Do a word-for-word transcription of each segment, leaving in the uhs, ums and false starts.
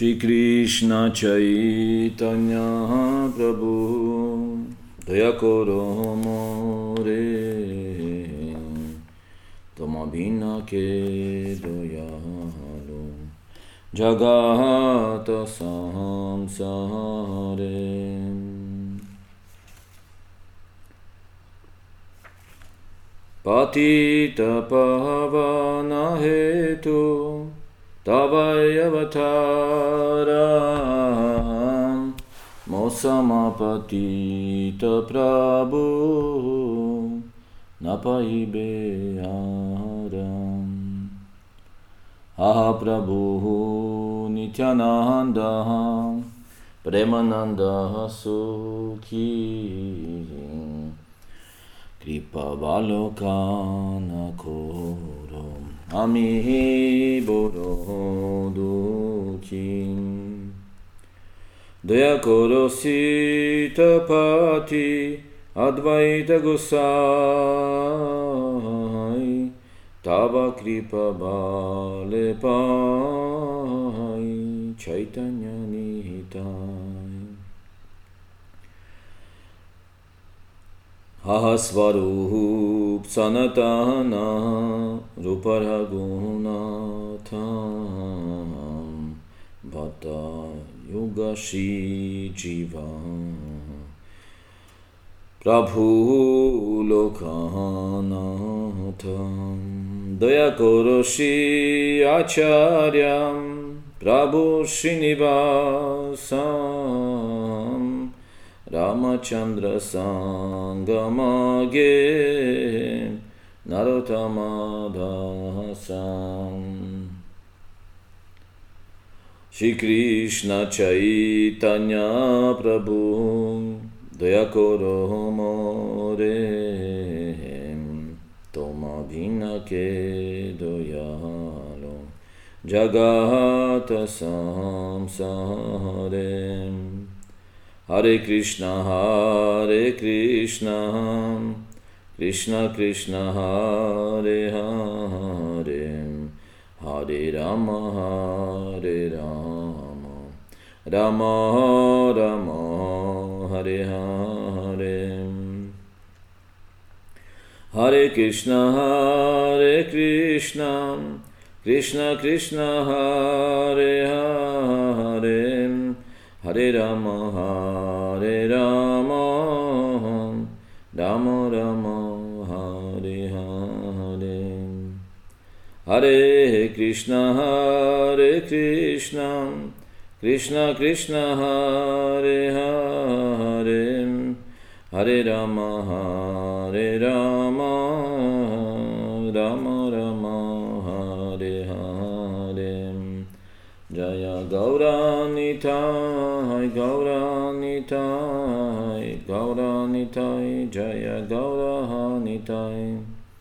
Shri Krishna Chaitanya Prabhu Dayakoro More Tomabhina Ke Doyalo Jagata Samsare Patita Pavana Hetu Tavayavataram Mosamapatita Prabhu Napaibeharam Aha Prabhu Nityananda Premananda Sukhi Kripa Balokana Koro Ami Boro Dukim Daya Koro Sita Pati Advaita Gosai Tava Kripa Bale Pai Chaitanya Nihitai Ahasvarup Sanatana Ruparagunatham Bhatta Yugashi Jiva Prabhu Lokanatham Dayakoroshi Acharyam Prabhu Srinivasam Ramachandra Sangamage Narottama Dasam Shri Krishna Chaitanya Prabhu Dayakoro More Tomabhina Ke Doyalo Jagata Samsare Hare Krishna, Hare Krishna, Krishna Krishna, Hare Hare, Hare Rama, Hare Rama, Rama Rama, Hare Hare. Hare Krishna, Hare Krishna, Krishna Krishna, Hare Hare, Hare Rama, Hare Rama, Rama Rama, Hare Hare. Hare Krishna, Hare Krishna, Krishna Krishna, Hare Hare, Hare Rama, Hare Rama, Rama Rama, Hare Hare. Jaya Gauranitai, Gauranitai, Gauranitai, Jaya Gauranitai.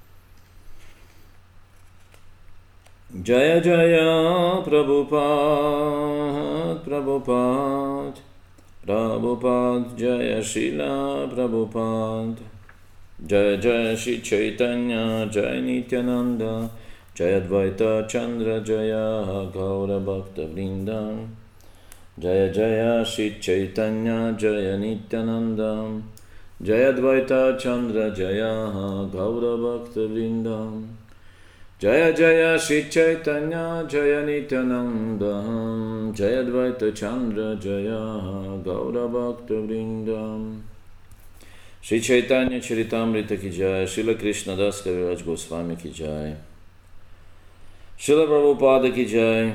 Jaya Jaya Prabhupada, Prabhupada, Prabhupada, Jaya Srila Prabhupada. Jaya Jaya Shri Chaitanya, Jaya Nityananda, Jaya Advaita Chandra Jaya Gaura Bhakta Vrinda. Jaya Jaya Shri Chaitanya Jaya Nityananda, Jaya Advaita Chandra Jaya Gaura Bhakta Vrinda. Jaya Jaya Shri Chaitanya Jaya Nityananda, Jaya Advaita Chandra Jaya Gaura Bhakta Vrinda. Shri Chaitanya Charitamrita ki jai, Srila Krishna Das Kaviraj Goswami ki jai, Шрила Прабхупада ки джай,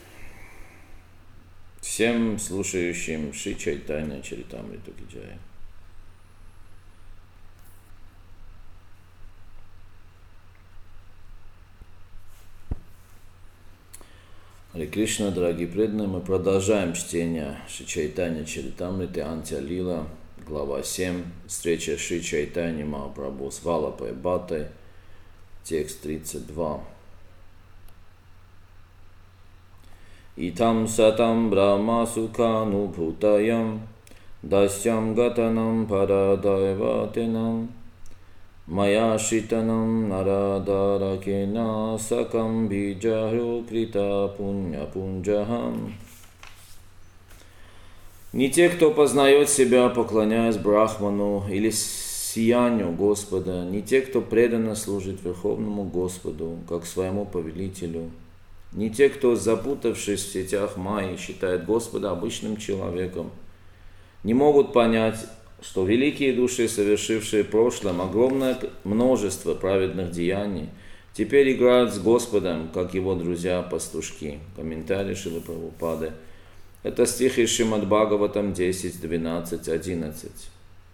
всем слушающим Шри Чайтанья Чаритамриту ки джай. Харе Кришна, дорогие преданные, мы продолжаем чтение Шри Чайтанья Чаритамриты Антья Лила, глава семь, встреча Шри Чайтаньи Махапрабху с Валлабхой Бхаттой, текст тридцать два. Itam satam brahma sukanu bhutayam dasyam gatanam paradaivatinam maya shitanam naradarakena sakam bijahu krita punya punjaham. Не те, кто познает себя, поклоняясь Брахману или сиянию Господа, не те, кто преданно служит Верховному Господу, как своему повелителю, не те, кто, запутавшись в сетях Майи, считает Господа обычным человеком, не могут понять, что великие души, совершившие в прошлом огромное множество праведных деяний, теперь играют с Господом, как его друзья-пастушки. Комментарий Шрилы Прабхупады. Это стих из Шримад Бхагаватам десять, двенадцать, одиннадцать.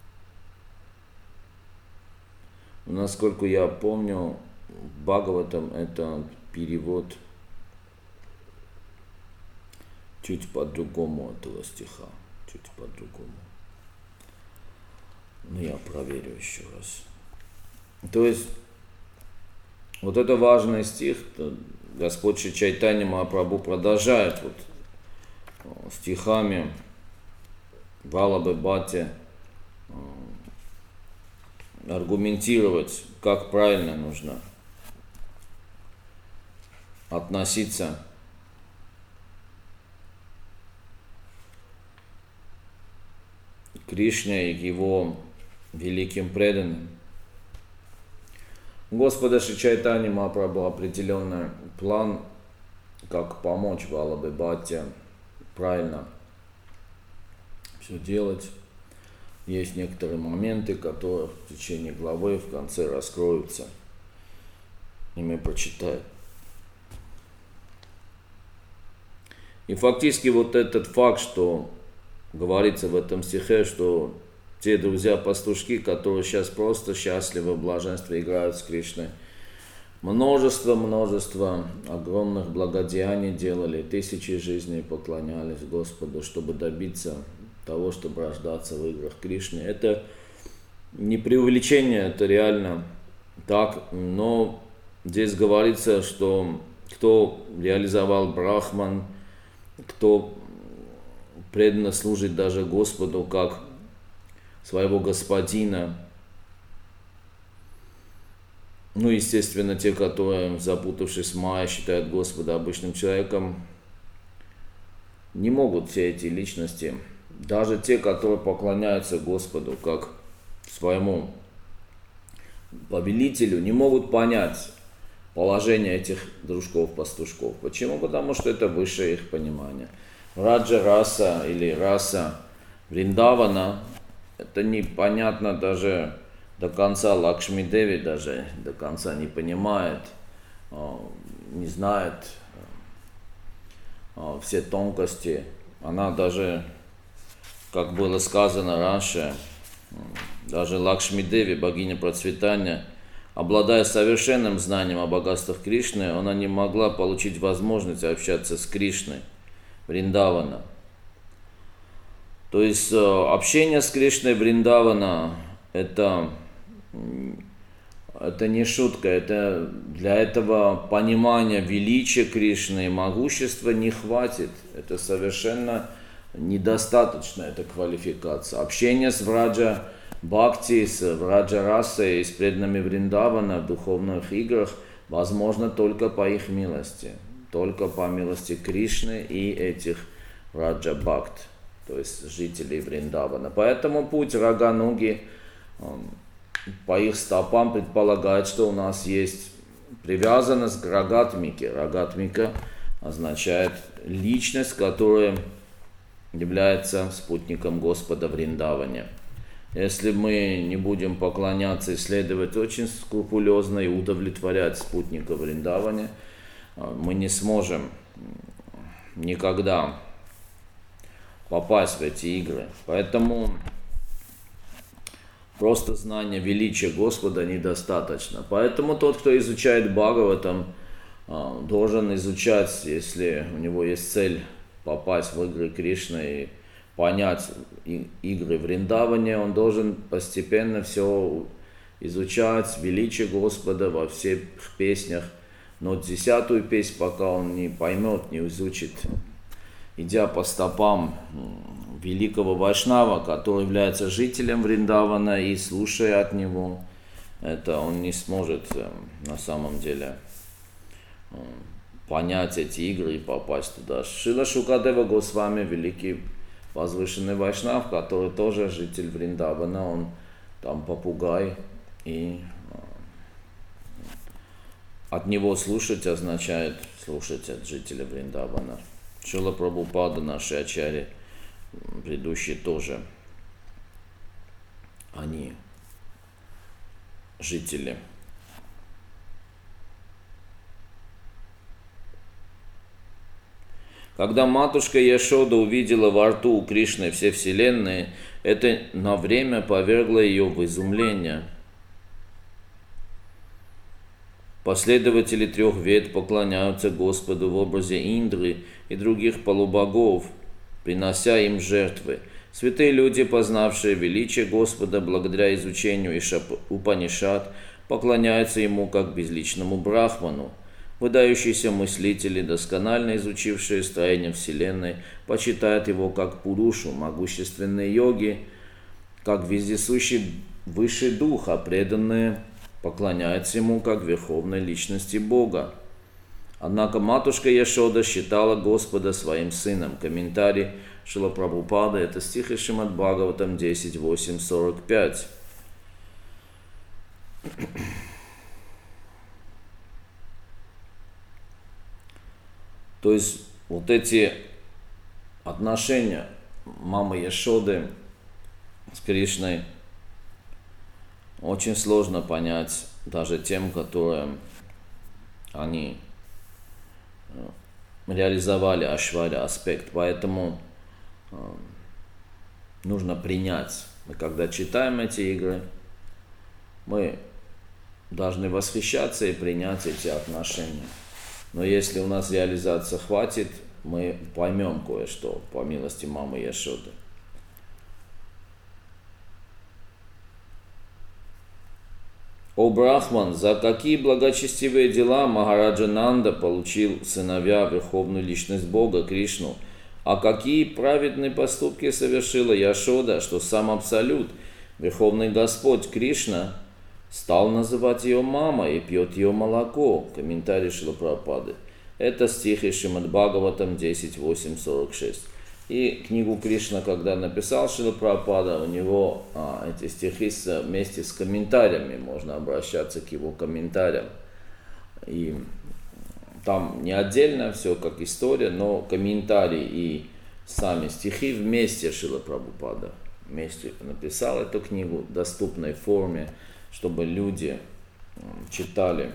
Насколько я помню, Бхагаватам это перевод чуть по-другому этого стиха. Чуть по-другому. Ну, я проверю еще раз. То есть, вот это важный стих. Господь Шри Чайтанья Махапрабху продолжает вот стихами Валабхи Бхатти аргументировать, как правильно нужно относиться к Кришне и к его великим преданным. У Господа Шри Чайтаньи Махапрабху определенный план, как помочь Валабхи Бхатти правильно все делать. Есть некоторые моменты, которые в течение главы в конце раскроются, и мы прочитаем. И фактически вот этот факт, что говорится в этом стихе, что те друзья-пастушки, которые сейчас просто счастливы в блаженстве играют с Кришной, множество-множество огромных благодеяний делали, тысячи жизней поклонялись Господу, чтобы добиться того, чтобы рождаться в играх Кришны. Это не преувеличение, это реально так, но здесь говорится, что кто реализовал Брахман, кто преданно служит даже Господу как своего господина, ну, естественно, те, которые, запутавшись в Майе, считают Господа обычным человеком, не могут все эти личности, даже те, которые поклоняются Господу как своему повелителю, не могут понять положение этих дружков-пастушков. Почему? Потому что это высшее их понимание. Раджа раса или раса Вриндавана, это непонятно даже до конца. Лакшми Деви даже до конца не понимает, не знает все тонкости. Она даже, как было сказано раньше, даже Лакшми Деви, богиня процветания, обладая совершенным знанием о богатствах Кришны, она не могла получить возможность общаться с Кришной Вриндавана. То есть общение с Кришной Вриндавана это, это не шутка, это для этого понимания величия Кришны и могущества не хватит. Это совершенно недостаточно, эта квалификация. Общение с Враджа Бхакти, с Враджа Расой и с преданными Вриндавана в духовных играх возможно только по их милости, только по милости Кришны и этих Враджа Бхакт, то есть жителей Вриндавана. Поэтому путь Рагануги по их стопам предполагает, что у нас есть привязанность к Рагатмике. Рагатмика означает личность, которая является спутником Господа в Вриндаване. Если мы не будем поклоняться и следовать очень скрупулезно и удовлетворять спутника в Вриндаване, мы не сможем никогда попасть в эти игры. Поэтому просто знание величия Господа недостаточно. Поэтому тот, кто изучает Бхагаватам, должен изучать, если у него есть цель попасть в игры Кришны и понять игры в Вриндаване, он должен постепенно все изучать, величие Господа во всех песнях. Но десятую песню, пока он не поймет, не изучит, идя по стопам великого Вайшнава, который является жителем Вриндавана, и слушая от него, это он не сможет на самом деле понять эти игры и попасть туда. Шрила Шукадева Госвами, великий возвышенный вайшнав, который тоже житель Вриндавана, он там попугай, и от него слушать означает слушать от жителя Вриндавана. Шрила Прабхупада, наши ачарьи предыдущие тоже, они жители. Когда матушка Яшода увидела во рту у Кришны все вселенные, это на время повергло ее в изумление. Последователи трех вед поклоняются Господу в образе Индры и других полубогов, принося им жертвы. Святые люди, познавшие величие Господа благодаря изучению Упанишад, поклоняются Ему как безличному Брахману. Выдающиеся мыслители, досконально изучившие строение Вселенной, почитают Его как Пурушу, могущественные йоги, как вездесущий высший дух, а преданные поклоняются Ему как Верховной Личности Бога. Однако матушка Яшода считала Господа своим сыном. Комментарий Шрила Прабхупады, это стих из Шримад Бхагаватам десять восемь сорок пять. То есть вот эти отношения мамы Яшоды с Кришной очень сложно понять даже тем, которые они реализовали Ашваря аспект. Поэтому э, нужно принять. Мы когда читаем эти игры, мы должны восхищаться и принять эти отношения. Но если у нас реализация хватит, мы поймем кое-что по милости мамы Яшоды. О Брахман, за какие благочестивые дела Махараджа Нанда получил сыновья Верховную Личность Бога Кришну, а какие праведные поступки совершила Яшода, что сам Абсолют, Верховный Господь Кришна, стал называть ее мамой и пьет ее молоко. Комментарий Шрилы Прабхупады. Это стих из Шримад Бхагаватам десять восемь сорок шесть. И книгу Кришна, когда написал Шрила Прабхупада, у него а, эти стихи вместе с комментариями, можно обращаться к его комментариям. И там не отдельно все как история, но комментарии и сами стихи вместе Шрила Прабхупада вместе написал эту книгу в доступной форме, чтобы люди читали.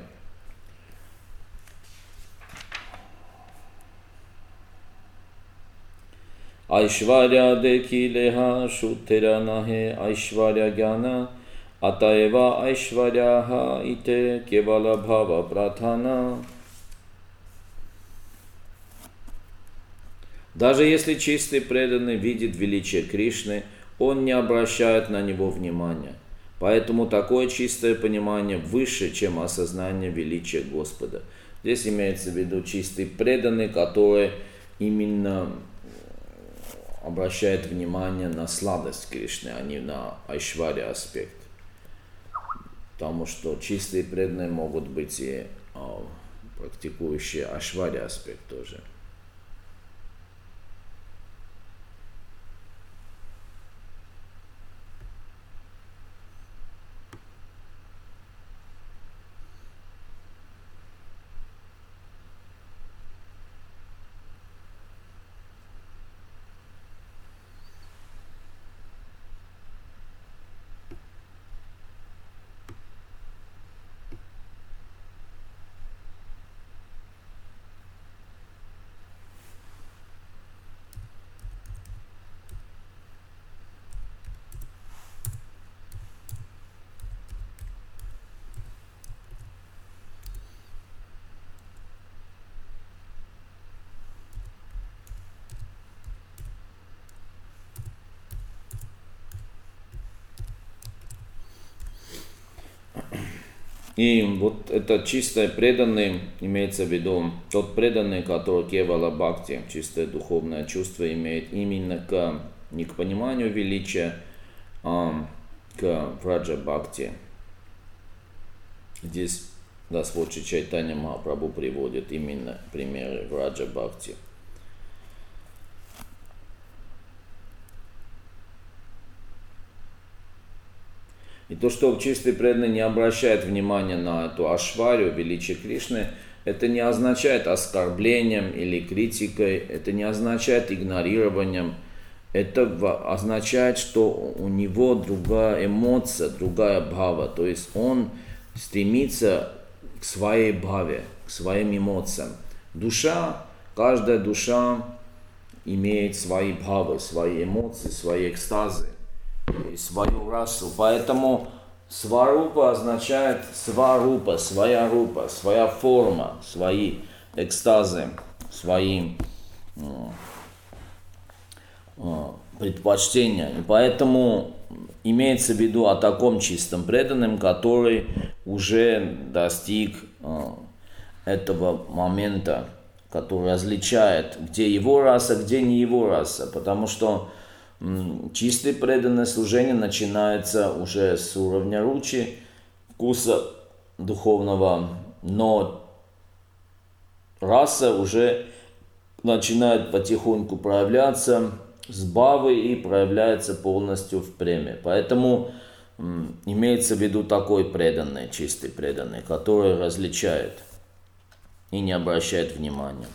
Айшваря деки леха шутера нахе айшваря гьяна атаева айшваряха ите кевала бхава пратхана. Даже если чистый преданный видит величие Кришны, он не обращает на него внимания. Поэтому такое чистое понимание выше, чем осознание величия Господа. Здесь имеется в виду чистый преданный, который именно обращает внимание на сладость Кришны, а не на айшваря аспект. Потому что чистые преданные могут быть и а, практикующие айшваря аспект тоже. И вот этот чистый преданный, имеется в виду тот преданный, который кевала бхакти, чистое духовное чувство имеет именно к, не к пониманию величия, а к враджа бхакти. Здесь Господь Шри Чайтанья Махапрабху приводит именно примеры враджа бхакти. И то, что чистый преданный не обращает внимания на эту ашварию, величие Кришны, это не означает оскорблением или критикой, это не означает игнорированием. Это означает, что у него другая эмоция, другая бхава. То есть он стремится к своей бхаве, к своим эмоциям. Душа, каждая душа имеет свои бхавы, свои эмоции, свои экстазы, свою расу. Поэтому сварупа означает сварупа, своя рупа, своя форма, свои экстазы, свои предпочтения. И поэтому имеется в виду о таком чистом преданном, который уже достиг этого момента, который различает, где его раса, где не его раса. Потому что м, чистое преданное служение начинается уже с уровня ручи, вкуса духовного, но раса уже начинает потихоньку проявляться с бхавы и проявляется полностью в преме. Поэтому м, имеется в виду такой преданный, чистый преданный, который различает и не обращает внимания.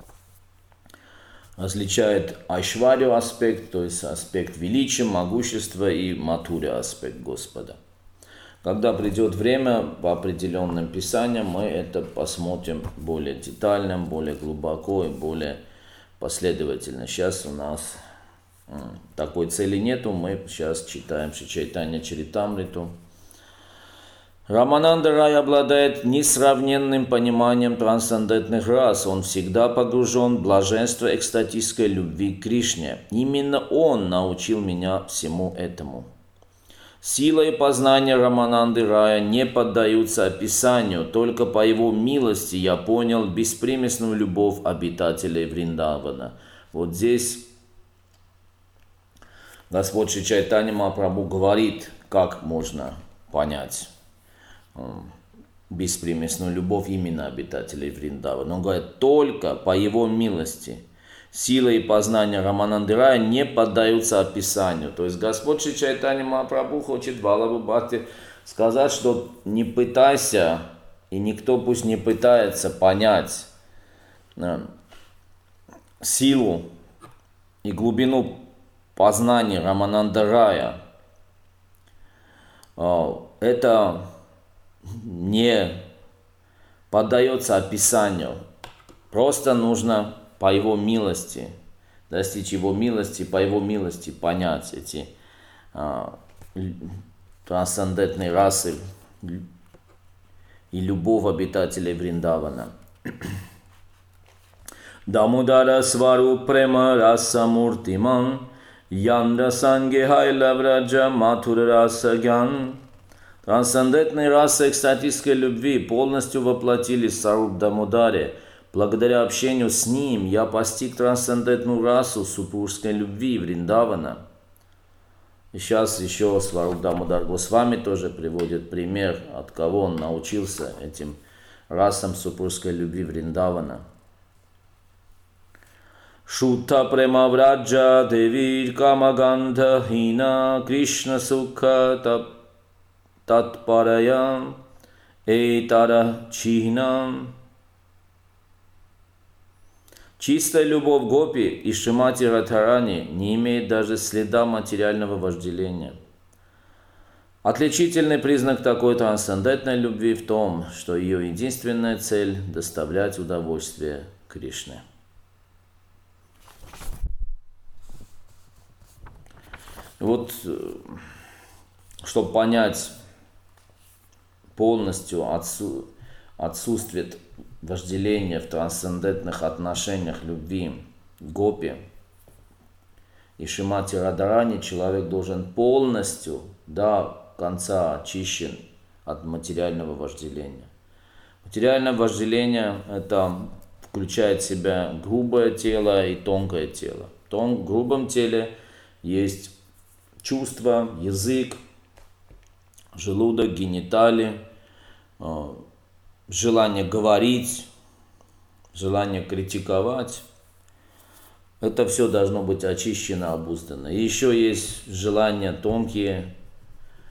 Различает айшварию аспект, то есть аспект величия, могущества, и матуря аспект Господа. Когда придет время, по определенным писаниям, мы это посмотрим более детально, более глубоко и более последовательно. Сейчас у нас такой цели нету, мы сейчас читаем Шри Чайтанья Чаритамриту. Рамананда Рай обладает несравненным пониманием трансцендентных рас. Он всегда погружен в блаженство экстатической любви к Кришне. Именно он научил меня всему этому. Сила и познание Рамананды Рая не поддаются описанию. Только по его милости я понял беспримесную любовь обитателей Вриндавана. Вот здесь Господь Шри Чайтанья Махапрабху говорит, как можно понять беспримесную любовь именно обитателей Вриндавана. Он говорит, только по его милости. Сила и познание Рамананды Рая не поддаются описанию. То есть Господь Шри Чайтанья Махапрабху хочет Валлабха Бхакти сказать, что не пытайся, и никто пусть не пытается понять э, силу и глубину познания Рамананда Рая. Э, это не поддается описанию. Просто нужно по его милости, достичь его милости, по его милости понять эти а, трансцендентные расы и любовь обитателей Вриндавана. Дамудара свару према раса муртиман, яндра санге хайла враджа матура раса гян. Трансцендентные расы экстатической любви полностью воплотились в Саруб Дамодаре. Благодаря общению с ним я постиг трансцендентную расу супружеской любви Вриндавана. И сейчас еще Сваруб Дамодар Госвами тоже приводит пример, от кого он научился этим расам супружеской любви Вриндавана. Шутта према враджа девир камагандха хина Кришна сукха тап Татпараям эйтара чихнам. Чистая любовь Гопи и Шримати Радхарани не имеет даже следа материального вожделения. Отличительный признак такой трансцендентной любви в том, что ее единственная цель – доставлять удовольствие Кришне. Вот, чтобы понять полностью отсу... отсутствие вожделения в трансцендентных отношениях любви Гопи и Шримати Радхарани, человек должен полностью до конца очищен от материального вожделения. Материальное вожделение – это включает в себя грубое тело и тонкое тело. В том грубом теле есть чувства, язык, желудок, гениталии, желание говорить, желание критиковать. Это все должно быть очищено, обуздано. И еще есть желания тонкие,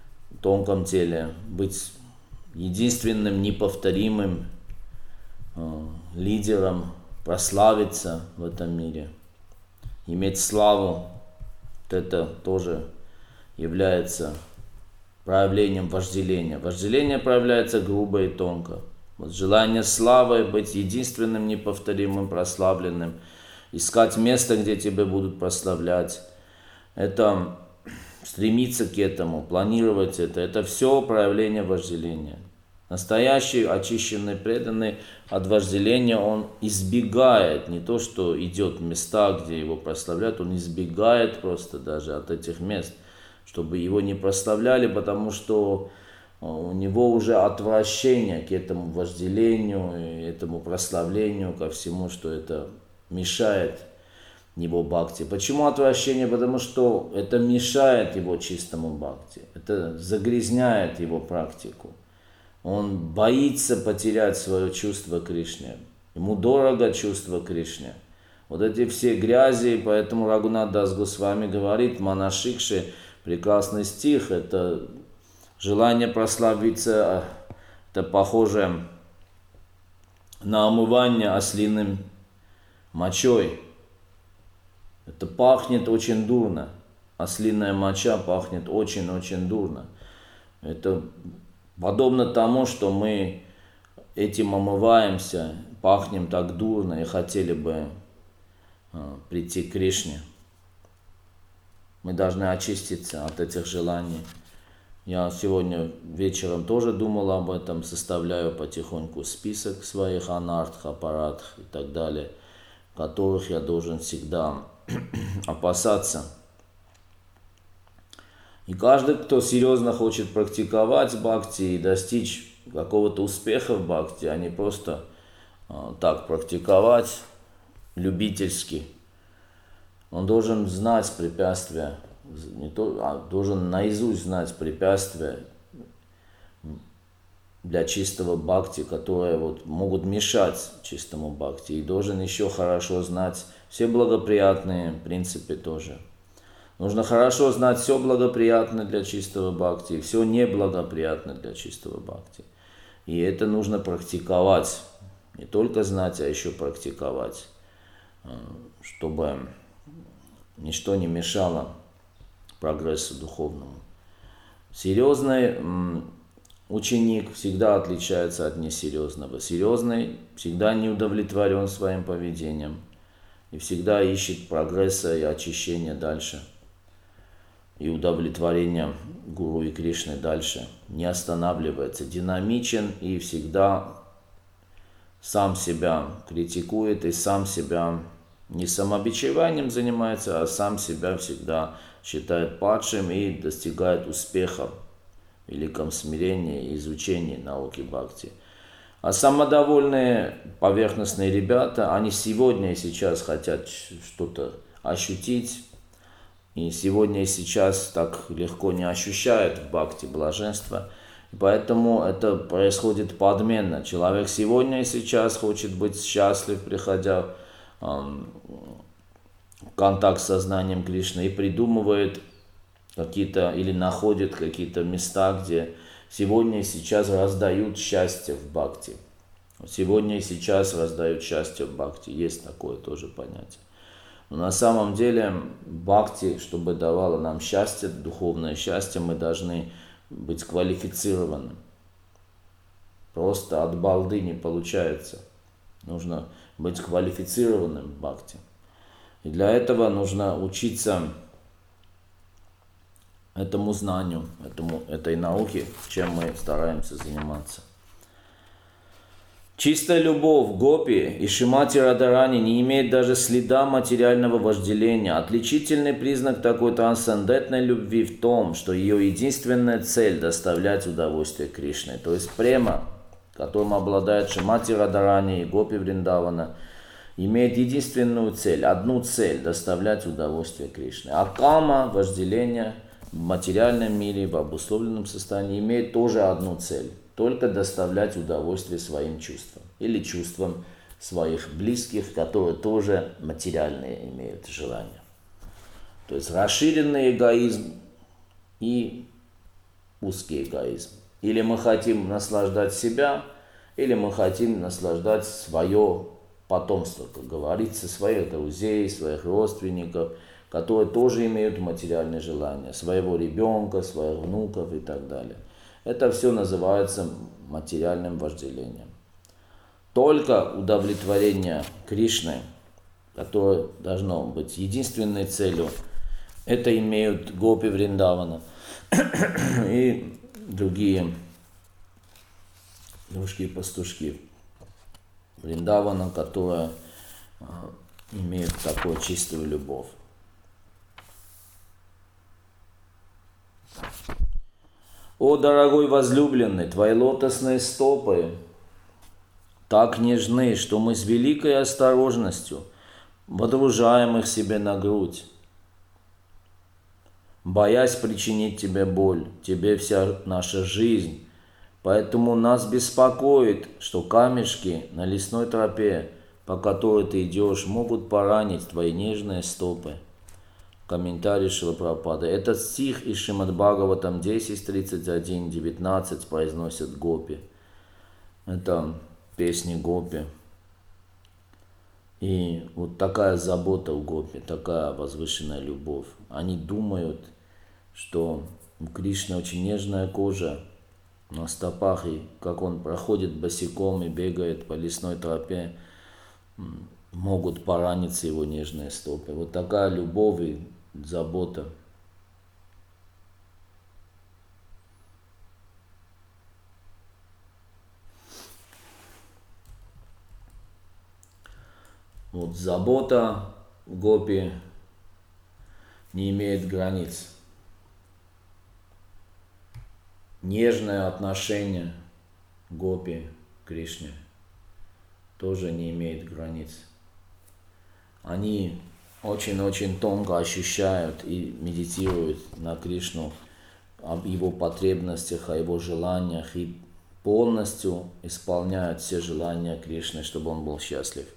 тонком теле, быть единственным, неповторимым э, лидером, прославиться в этом мире, иметь славу. Вот это тоже является проявлением вожделения. Вожделение проявляется грубо и тонко. Вот желание славы, быть единственным, неповторимым, прославленным, искать место, где тебя будут прославлять, это стремиться к этому, планировать это, это все проявление вожделения. Настоящий, очищенный, преданный от вожделения, он избегает, не то что идет в места, где его прославляют, он избегает просто даже от этих мест, чтобы его не прославляли, потому что у него уже отвращение к этому вожделению, этому прославлению, ко всему, что это мешает его бхакти. Почему отвращение? Потому что это мешает его чистому бхакти, это загрязняет его практику. Он боится потерять свое чувство Кришне. Ему дорого чувство Кришне. Вот эти все грязи, поэтому Рагунат Дас Госвами говорит, Манашикши, прекрасный стих, это желание прославиться, это похоже на омывание ослиным мочой. Это пахнет очень дурно. Ослиная моча пахнет очень-очень дурно. Это подобно тому, что мы этим омываемся, пахнем так дурно и хотели бы а, прийти к Кришне. Мы должны очиститься от этих желаний. Я сегодня вечером тоже думал об этом, составляю потихоньку список своих анартх, аппаратх и так далее, которых я должен всегда опасаться. И каждый, кто серьезно хочет практиковать бхакти и достичь какого-то успеха в бхакти, а не просто а, так практиковать любительски, он должен знать препятствия, не то, а должен наизусть знать препятствия для чистого бхакти, которые вот могут мешать чистому бхакти. И должен еще хорошо знать все благоприятные принципы тоже. Нужно хорошо знать все благоприятное для чистого бхакти, и все неблагоприятное для чистого бхакти. И это нужно практиковать. Не только знать, а еще практиковать, чтобы ничто не мешало прогрессу духовному. Серьезный ученик всегда отличается от несерьезного. Серьезный всегда не удовлетворен своим поведением и всегда ищет прогресса и очищения дальше. И удовлетворения Гуру и Кришны дальше. Не останавливается, динамичен и всегда сам себя критикует и сам себя не самобичеванием занимается, а сам себя всегда считает падшим и достигает успеха в великом смирении и изучении науки бхакти. А самодовольные поверхностные ребята, они сегодня и сейчас хотят что-то ощутить, и сегодня и сейчас так легко не ощущают в бхакти блаженства. И поэтому это происходит подменно. Человек сегодня и сейчас хочет быть счастлив, приходя в контакт с сознанием Кришны, и придумывает какие-то или находит какие-то места, где сегодня и сейчас раздают счастье в бхакти. Сегодня и сейчас раздают счастье в бхакти. Есть такое тоже понятие. Но на самом деле бхакти, чтобы давало нам счастье, духовное счастье, мы должны быть квалифицированным. Просто от балды не получается. Нужно быть квалифицированным в бхакти. И для этого нужно учиться этому знанию, этому, этой науке, чем мы стараемся заниматься. Чистая любовь Гопи и Шримати Радхарани не имеет даже следа материального вожделения. Отличительный признак такой трансцендентной любви в том, что ее единственная цель – доставлять удовольствие Кришне. То есть према, которым обладает Шримати Радхарани и Гопи Вриндавана, имеет единственную цель, одну цель – доставлять удовольствие Кришне. А кама, вожделение в материальном мире, в обусловленном состоянии, имеет тоже одну цель – только доставлять удовольствие своим чувствам или чувствам своих близких, которые тоже материальные имеют желания. То есть расширенный эгоизм и узкий эгоизм. Или мы хотим наслаждать себя, или мы хотим наслаждать свое потомство, как говорится, своих друзей, своих родственников, которые тоже имеют материальные желания, своего ребенка, своих внуков и так далее. Это все называется материальным вожделением. Только удовлетворение Кришны, которое должно быть единственной целью, это имеют гопи Вриндавана и другие дружки-пастушки Вриндавана, которые имеют такую чистую любовь. О, дорогой возлюбленный, твои лотосные стопы так нежны, что мы с великой осторожностью водружаем их себе на грудь, боясь причинить тебе боль, тебе вся наша жизнь. Поэтому нас беспокоит, что камешки на лесной тропе, по которой ты идешь, могут поранить твои нежные стопы. Комментарий Шрила Прабхупады. Этот стих из Шримад Бхагаватам десять, тридцать один, девятнадцать произносят гопи. Это песни гопи. И вот такая забота у гопи, такая возвышенная любовь. Они думают, что у Кришны очень нежная кожа на стопах, и как он проходит босиком и бегает по лесной тропе, могут пораниться его нежные стопы. Вот такая любовь и забота. Вот забота гопи не имеет границ. Нежное отношение гопи к Кришне тоже не имеет границ. Они очень-очень тонко ощущают и медитируют на Кришну, об его потребностях, о его желаниях и полностью исполняют все желания Кришны, чтобы он был счастлив.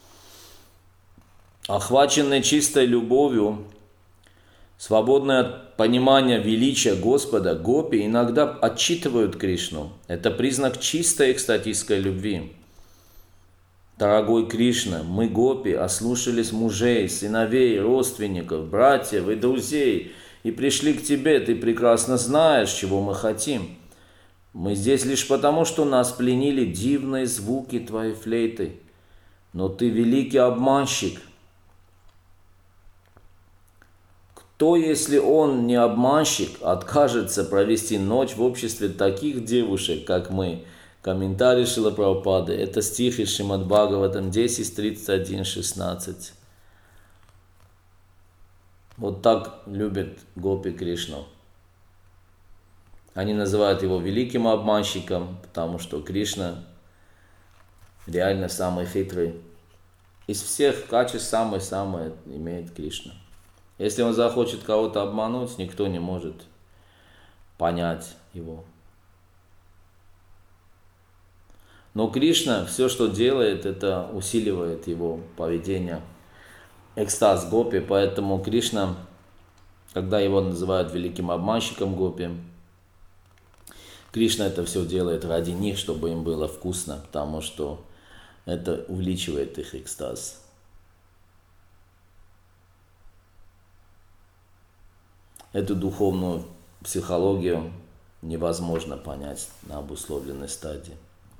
Охваченные чистой любовью, свободное от понимания величия Господа, гопи иногда отчитывают Кришну. Это признак чистой экстатической любви. Дорогой Кришна, мы, гопи, ослушались мужей, сыновей, родственников, братьев и друзей и пришли к тебе. Ты прекрасно знаешь, чего мы хотим. Мы здесь лишь потому, что нас пленили дивные звуки твоей флейты. Но ты великий обманщик. Кто, если он не обманщик, откажется провести ночь в обществе таких девушек, как мы? Комментарий Шрилы Прабхупады. Это стих из Шримад Бхагаватам десять, тридцать один, шестнадцать. Вот так любят гопи Кришну. Они называют его великим обманщиком, потому что Кришна реально самый хитрый. Из всех качеств самое-самое имеет Кришна. Если он захочет кого-то обмануть, никто не может понять его. Но Кришна все, что делает, это усиливает его поведение, экстаз гопи. Поэтому Кришна, когда его называют великим обманщиком гопи, Кришна это все делает ради них, чтобы им было вкусно, потому что это увеличивает их экстаз. Эту духовную психологию невозможно понять на обусловленной стадии.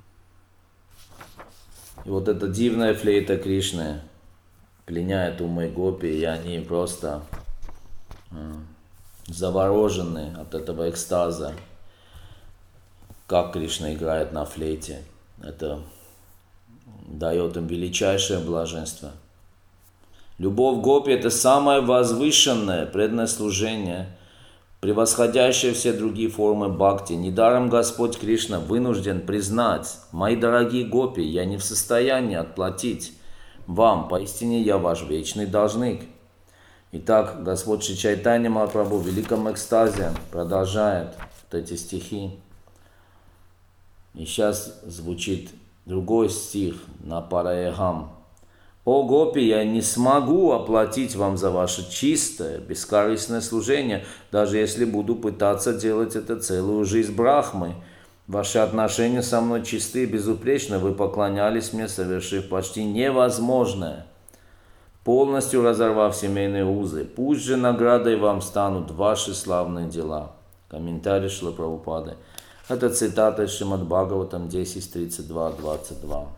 И вот эта дивная флейта Кришны пленяет умы гопи, и они просто э, заворожены от этого экстаза, как Кришна играет на флейте. Это дает им величайшее блаженство. Любовь гопи – это самое возвышенное преданное служение, превосходящее все другие формы бхакти. Недаром Господь Кришна вынужден признать: «Мои дорогие гопи, я не в состоянии отплатить вам, поистине я ваш вечный должник». Итак, Господь Шри Чайтанья Махапрабху в великом экстазе продолжает вот эти стихи. И сейчас звучит другой стих на Параехам. О гопи, я не смогу оплатить вам за ваше чистое, бескорыстное служение, даже если буду пытаться делать это целую жизнь Брахмы. Ваши отношения со мной чисты и безупречны, вы поклонялись мне, совершив почти невозможное, полностью разорвав семейные узы. Пусть же наградой вам станут ваши славные дела. Комментарий Шрилы Прабхупады. Это цитата из Шримад Бхагаватам десять, тридцать два, двадцать два.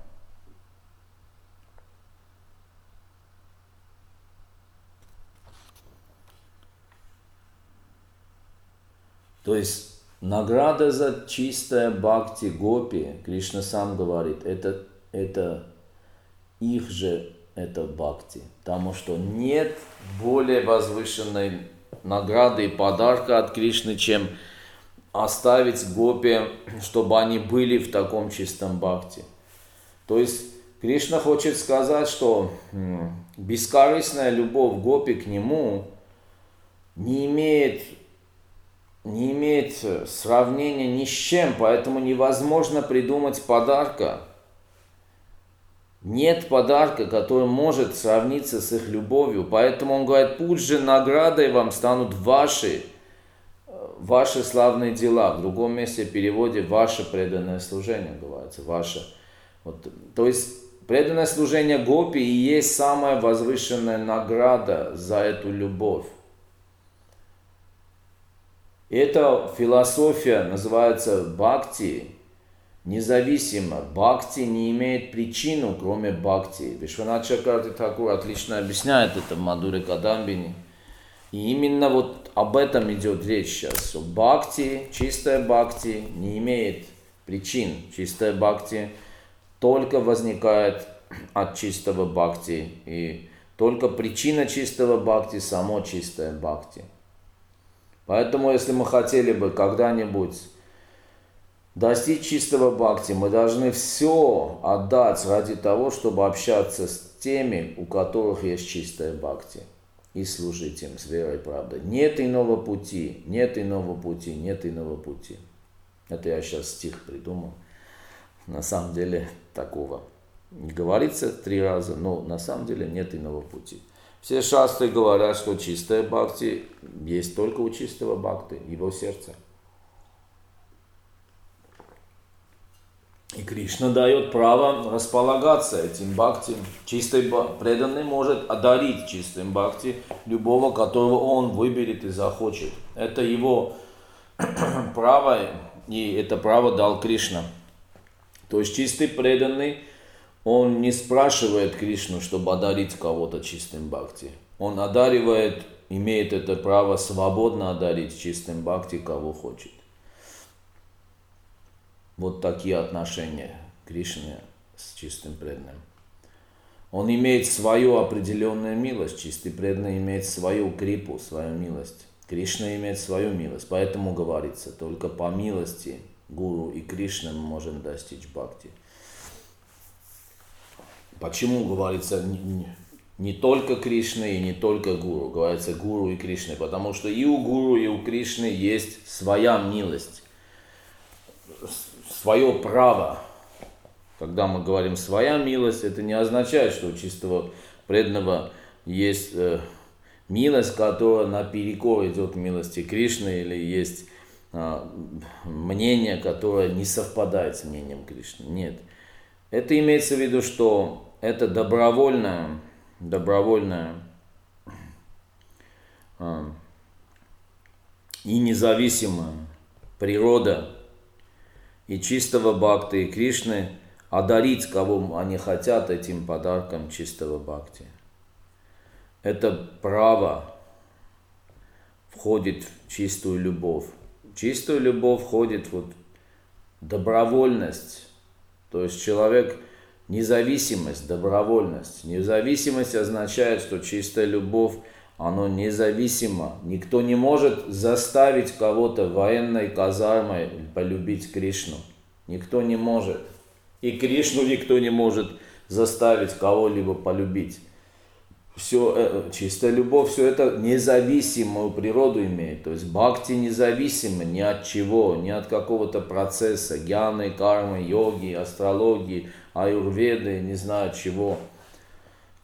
То есть награда за чистое бхакти гопи, Кришна сам говорит, это, это их же это бхакти. Потому что нет более возвышенной награды и подарка от Кришны, чем оставить гопи, чтобы они были в таком чистом бхакти. То есть Кришна хочет сказать, что бескорыстная любовь гопи к нему не имеет не имеет сравнения ни с чем, поэтому невозможно придумать подарка. Нет подарка, который может сравниться с их любовью, поэтому он говорит, пусть же наградой вам станут ваши, ваши славные дела. В другом месте в переводе ваше преданное служение говорится, ваше. Вот, то есть преданное служение гопи и есть самая возвышенная награда за эту любовь. Эта философия называется бхакти, независимо. Бхакти не имеет причину, кроме бхакти. Вишванат Чакраварти Тхакур отлично объясняет это в Мадхуре Кадамбини. И именно вот об этом идет речь сейчас. Что бхакти, чистая бхакти не имеет причин. Чистая бхакти только возникает от чистого бхакти. И только причина чистого бхакти, само чистое бхакти. Поэтому, если мы хотели бы когда-нибудь достичь чистого бхакти, мы должны все отдать ради того, чтобы общаться с теми, у которых есть чистое бхакти, и служить им с верой и правдой. Нет иного пути, нет иного пути, нет иного пути. Это я сейчас стих придумал. На самом деле такого не говорится три раза, но на самом деле нет иного пути. Все шастры говорят, что чистое бхакти есть только у чистого бхакти, его сердце. И Кришна дает право располагаться этим бхакти. Чистый преданный может одарить чистым бхакти любого, которого он выберет и захочет. Это его право, и это право дал Кришна. То есть чистый преданный, он не спрашивает Кришну, чтобы одарить кого-то чистым бхакти. Он одаривает, имеет это право свободно одарить чистым бхакти, кого хочет. Вот такие отношения Кришны с чистым преданным. Он имеет свою определенную милость, чистый преданный имеет свою крипу, свою милость. Кришна имеет свою милость, поэтому говорится, только по милости Гуру и Кришны мы можем достичь бхакти. Почему говорится не, не только Кришны и не только Гуру, говорится Гуру и Кришны, потому что и у Гуру, и у Кришны есть своя милость, свое право. Когда мы говорим своя милость, это не означает, что у чистого преданного есть э, милость, которая наперекор идет милости Кришны, или есть э, мнение, которое не совпадает с мнением Кришны. Нет. Это имеется в виду, что это добровольная, добровольная э, и независимая природа и чистого бхакти, и Кришны одарить, кого они хотят, этим подарком чистого бхакти. Это право входит в чистую любовь. В чистую любовь входит вот добровольность, то есть человек, независимость, добровольность. Независимость означает, что чистая любовь, она независима. Никто не может заставить кого-то военной казармой полюбить Кришну. Никто не может. И Кришну никто не может заставить кого-либо полюбить. Все, чистая любовь, все это независимую природу имеет. То есть бхакти независимо ни от чего, ни от какого-то процесса, гьяны, кармы, йоги, астрологии, аюрведы, не знаю чего.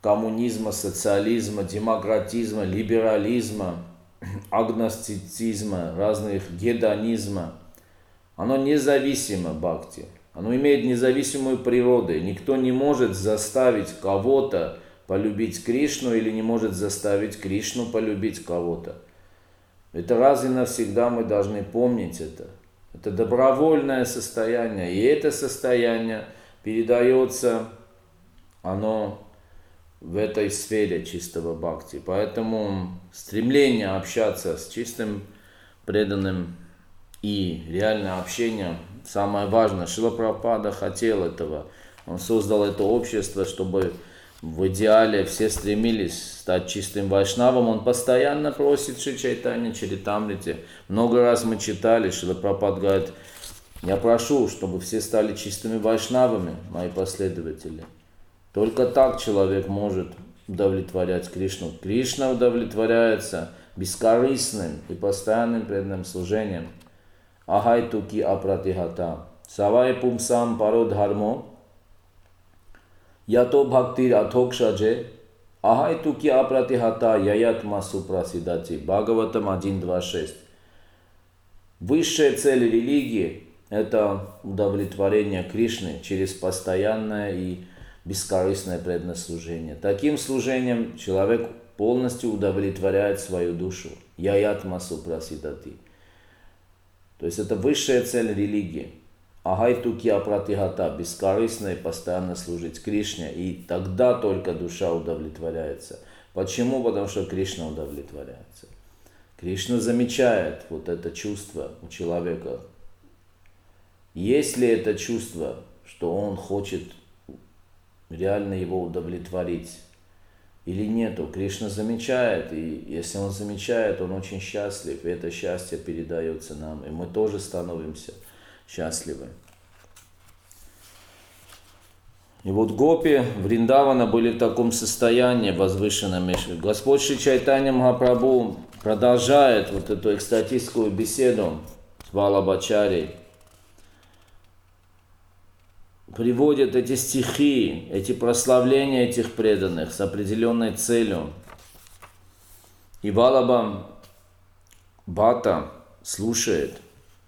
коммунизма, социализма, демократизма, либерализма, агностицизма, разных гедонизма. Оно независимо, бхакти. Оно имеет независимую природу. Никто не может заставить кого-то полюбить Кришну или не может заставить Кришну полюбить кого-то. Это раз и навсегда мы должны помнить это. Это добровольное состояние. И это состояние передается, оно в этой сфере чистого бхакти. Поэтому стремление общаться с чистым преданным и реальное общение самое важное. Шрила Прабхупада хотел этого. Он создал это общество, чтобы в идеале все стремились стать чистым вайшнавом. Он постоянно просит Шри Чайтанья Чаритамрите. Много раз мы читали, Шрила Прабхупада говорит: я прошу, чтобы все стали чистыми вайшнавами, мои последователи. Только так человек может удовлетворять Кришну. Кришна удовлетворяется бескорыстным и постоянным преданным служением. Ахай туки апратихата. Савай пумсам паро дхармо. Ято бхактир атхокшадже. Ахай туки апратихата яят масу прасидати. Бхагаватам один двадцать шесть. Высшая цель религии – это удовлетворение Кришны через постоянное и бескорыстное преданное служение. Таким служением человек полностью удовлетворяет свою душу. Яят масу прасидати. То есть это высшая цель религии. Ахай туки апратихата, бескорыстно и постоянно служить Кришне, и тогда только душа удовлетворяется. Почему? Потому что Кришна удовлетворяется. Кришна замечает вот это чувство у человека. Есть ли это чувство, что он хочет реально его удовлетворить или нету? Кришна замечает, и если он замечает, он очень счастлив, и это счастье передается нам, и мы тоже становимся счастливы. И вот гопи Вриндавана были в таком состоянии возвышенном. Господь Шри Чайтанья Махапрабху продолжает вот эту экстатическую беседу с Валабхачарьей. Приводит эти стихи, эти прославления этих преданных с определенной целью. И Валаба Бхатта слушает.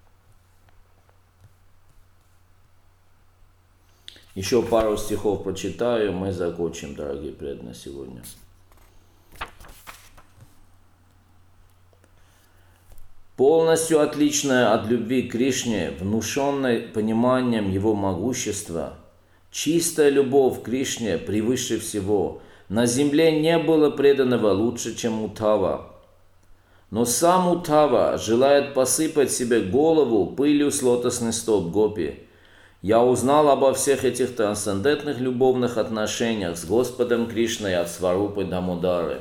Еще пару стихов прочитаю, мы закончим, дорогие преданные, сегодня. Полностью отличная от любви к Кришне, внушенной пониманием Его могущества, чистая любовь к Кришне превыше всего. На земле не было преданного лучше, чем Уддхава. Но сам Уддхава желает посыпать себе голову пылью с лотосных стоп гопи. Я узнал обо всех этих трансцендентных любовных отношениях с Господом Кришной от Сварупы Дамодары.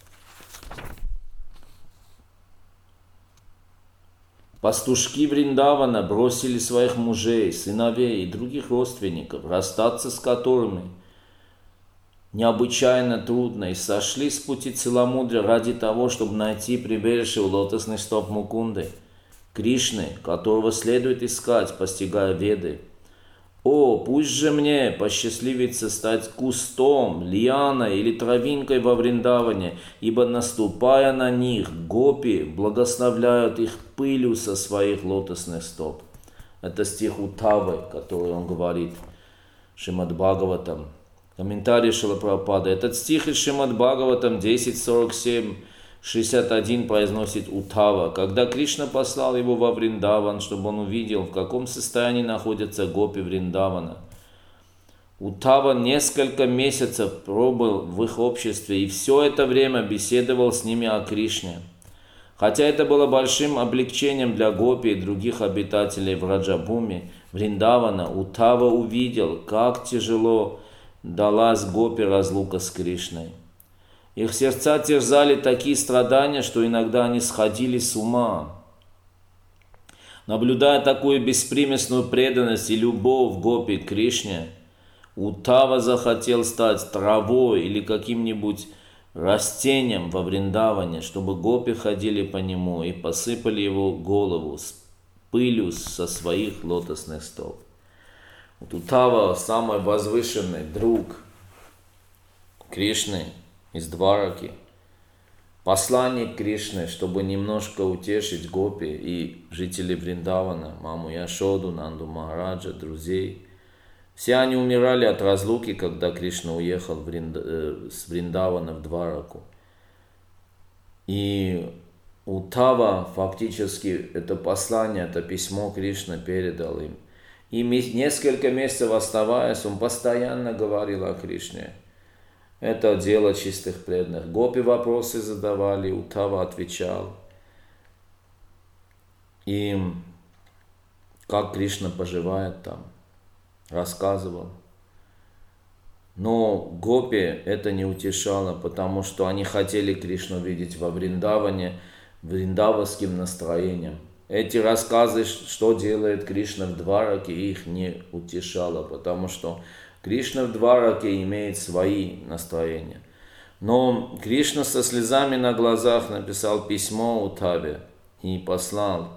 Пастушки Вриндавана бросили своих мужей, сыновей и других родственников, расстаться с которыми необычайно трудно, и сошли с пути целомудрия ради того, чтобы найти прибежище у лотосных стоп Мукунды, Кришны, которого следует искать, постигая Веды. О, пусть же мне посчастливится стать кустом, лианой или травинкой во Вриндаване, ибо, наступая на них, гопи благословляют их пылью со своих лотосных стоп. Это стих Уддхавы, который он говорит в Шримад Бхагаватам. Комментарий Шрила Прабхупады. Этот стих из Шримад Бхагаватам десять сорок семь шестьдесят один произносит Уддхава. Когда Кришна послал его во Вриндаван, чтобы он увидел, в каком состоянии находятся гопи Вриндавана. Уддхава несколько месяцев пробыл в их обществе и все это время беседовал с ними о Кришне. Хотя это было большим облегчением для гопи и других обитателей Враджабхуми, Вриндавана, Уддхава увидел, как тяжело далась гопи разлука с Кришной. Их сердца терзали такие страдания, что иногда они сходили с ума. Наблюдая такую беспримесную преданность и любовь гопи к Кришне, Уддхава захотел стать травой или каким-нибудь растением во Вриндаване, чтобы гопи ходили по нему и посыпали его голову с пылью со своих лотосных стоп. Вот Уддхава самый возвышенный друг Кришны из Двараки, посланник Кришны, чтобы немножко утешить гопи и жителей Вриндавана, маму Яшоду, Нанду Махараджа, друзей. Все они умирали от разлуки, когда Кришна уехал в Вринда... с Вриндавана в Двараку. И Уттава фактически это послание, это письмо Кришна передал им. И несколько месяцев оставаясь, он постоянно говорил о Кришне. Это дело чистых преданных. Гопи вопросы задавали, Уттава отвечал. И как Кришна поживает там, рассказывал. Но гопи это не утешало, потому что они хотели Кришну видеть во Вриндаване вриндаванским настроением. Эти рассказы, что делает Кришна в Двараке, их не утешало, потому что Кришна в Двараке имеет свои настроения. Но Кришна со слезами на глазах написал письмо Уттаве и послал,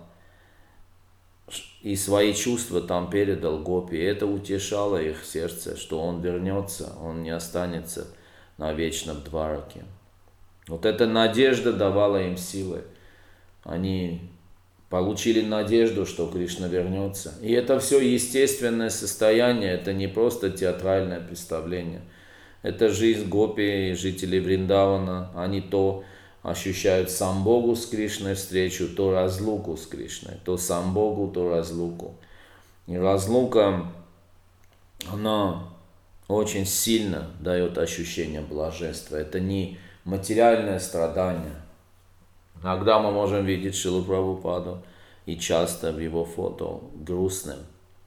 и свои чувства там передал гопи. И это утешало их сердце, что он вернется, он не останется навечно в Двараке. Вот эта надежда давала им силы. Они получили надежду, что Кришна вернется. И это все естественное состояние, это не просто театральное представление. Это жизнь гопи и жителей Вриндавана. Они то ощущают самбогу с Кришной встречу, то разлуку с Кришной. То самбогу, то разлуку. И разлука, она очень сильно дает ощущение блаженства. Это не материальное страдание. Иногда мы можем видеть Шрилу Прабхупаду и часто в его фото грустным.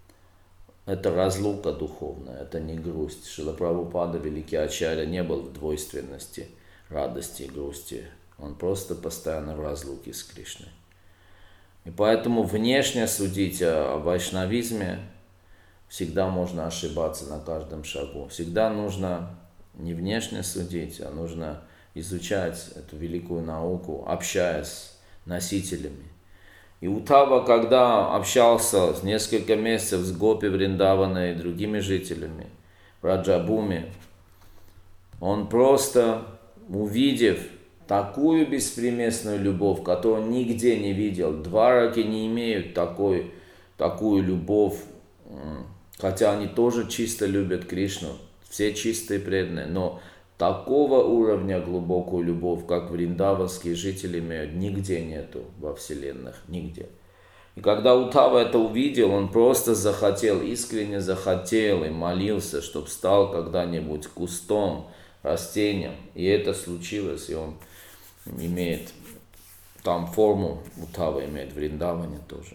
Это разлука духовная, это не грусть. Шрила Прабхупада, великий ачарья, не был в двойственности, радости и грусти. Он просто постоянно в разлуке с Кришной. И поэтому внешне судить о вайшнавизме всегда можно ошибаться на каждом шагу. Всегда нужно не внешне судить, а нужно изучать эту великую науку, общаясь с носителями. И Уттава, когда общался с несколько месяцев с гопи Вриндавана и другими жителями в Раджабуме, он просто, увидев такую беспримесную любовь, которую он нигде не видел, Двараки не имеют такой, такую любовь, хотя они тоже чисто любят Кришну, все чистые преданные, но такого уровня глубокую любовь, как вриндаванские жители имеют, нигде нету во вселенных, нигде. И когда Уттава это увидел, он просто захотел, искренне захотел и молился, чтобы стал когда-нибудь кустом, растением. И это случилось, и он имеет там форму, Уттава имеет в Вриндаване тоже.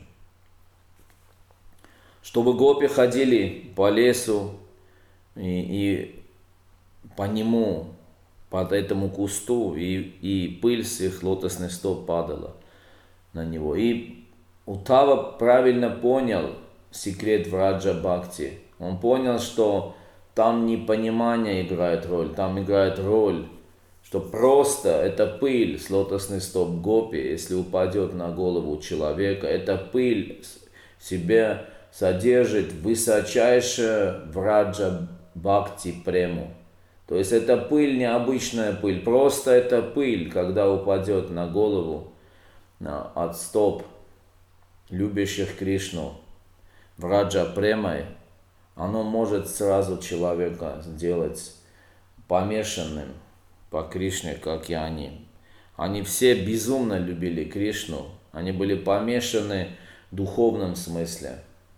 Чтобы гопи ходили по лесу и, и по нему, под этому кусту, и, и пыль с их лотосных стоп падала на него. И Уттава правильно понял секрет Враджа Бхакти. Он понял, что там не понимание играет роль, там играет роль, что просто эта пыль с лотосных стоп гопи, если упадет на голову человека, эта пыль в себе содержит высочайшее Враджа Бхакти прему. То есть это пыль, не обычная пыль, просто это пыль, когда упадет на голову на, от стоп любящих Кришну Враджа премой, оно может сразу человека сделать помешанным по Кришне, как и они. Они все безумно любили Кришну, они были помешаны в духовном смысле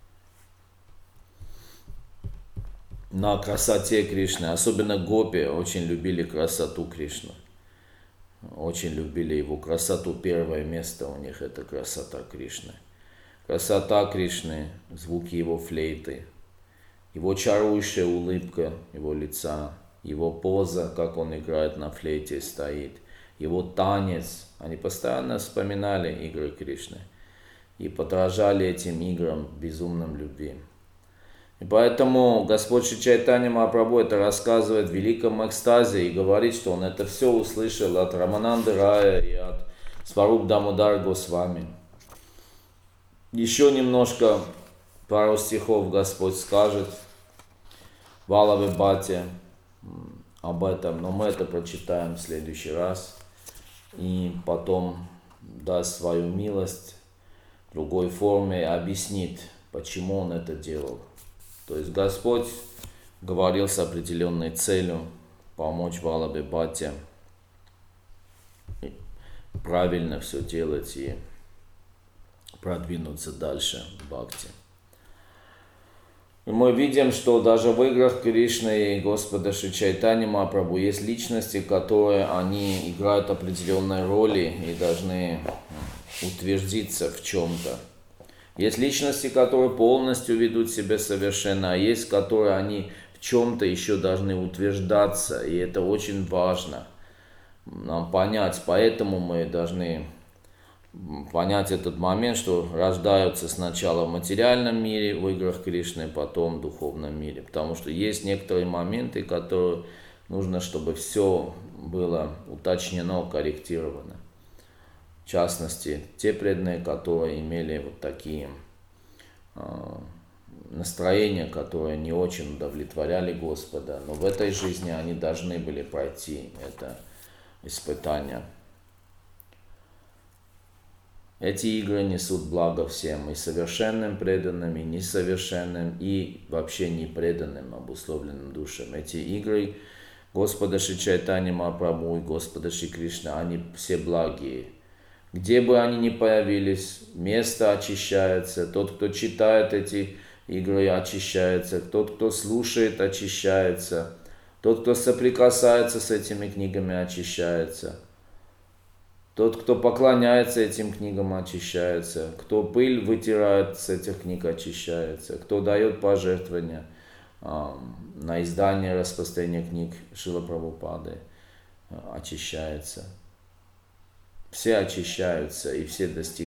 на красоте Кришны. Особенно гопи очень любили красоту Кришны. Очень любили его красоту. Первое место у них это красота Кришны. Красота Кришны, звуки его флейты, его чарующая улыбка его лица, его поза, как он играет на флейте, стоит, его танец. Они постоянно вспоминали игры Кришны и подражали этим играм в безумном любви. И поэтому Господь Шри Чайтанья Махапрабху это рассказывает в великом экстазе и говорит, что он это все услышал от Рамананды Рая и от Сваруб Дамодар Госвами. Еще немножко, пару стихов Господь скажет Валаве Бхатте об этом, но мы это прочитаем в следующий раз. И потом даст свою милость в другой форме, объяснит, почему он это делал. То есть Господь говорил с определенной целью помочь Валабхе Бхатте правильно все делать и продвинуться дальше в Бхакти. И мы видим, что даже в играх Кришны и Господа Шри Чайтаньи Махапрабху есть личности, которые они играют определенные роли и должны утвердиться в чем-то. Есть личности, которые полностью ведут себя совершенно, а есть, которые они в чем-то еще должны утверждаться, и это очень важно нам понять. Поэтому мы должны понять этот момент, что рождаются сначала в материальном мире, в играх Кришны, потом в духовном мире. Потому что есть некоторые моменты, которые нужно, чтобы все было уточнено, корректировано. В частности, те преданные, которые имели вот такие э, настроения, которые не очень удовлетворяли Господа, но в этой жизни они должны были пройти это испытание. Эти игры несут благо всем, и совершенным преданным, и несовершенным, и вообще непреданным, обусловленным душам. Эти игры Господа Шри Чайтаньи Махапрабху и Господа Шри Кришны, они все благие. Где бы они ни появились, место очищается, тот, кто читает эти игры, очищается, тот, кто слушает, очищается, тот, кто соприкасается с этими книгами, очищается. Тот, кто поклоняется этим книгам, очищается. Кто пыль вытирает с этих книг, очищается. Кто дает пожертвования э, на издание, распространение книг Шрила Прабхупады, э, очищается. Все очищаются и все достигают.